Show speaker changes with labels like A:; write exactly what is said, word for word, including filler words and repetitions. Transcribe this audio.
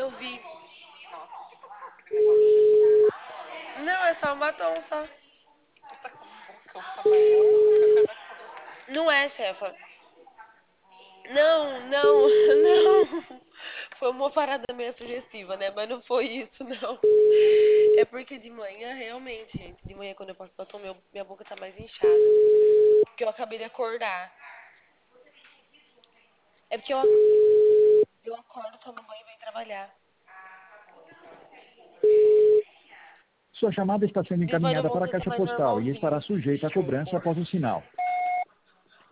A: eu vi.
B: Nossa, que loucura, aquele negócio de batom.
A: Não, é só um batom, só.
B: Você tá com boca maior que a cada coisa.
A: Não é, chefa.
B: Hum,
A: Não, não, não. Foi uma parada meio sugestiva, né? Mas não foi isso, não. É porque de manhã, realmente, gente, de manhã quando eu passo batom, meu, minha boca tá mais inchada. Porque eu acabei de acordar. É porque eu, eu acordo, tomo banho e venho trabalhar.
C: Sua chamada está sendo
A: Depois eu
C: encaminhada
A: vou
C: para a
A: sentar
C: caixa
A: mais
C: postal e estará
A: normalzinho.
C: sujeita a cobrança após o sinal.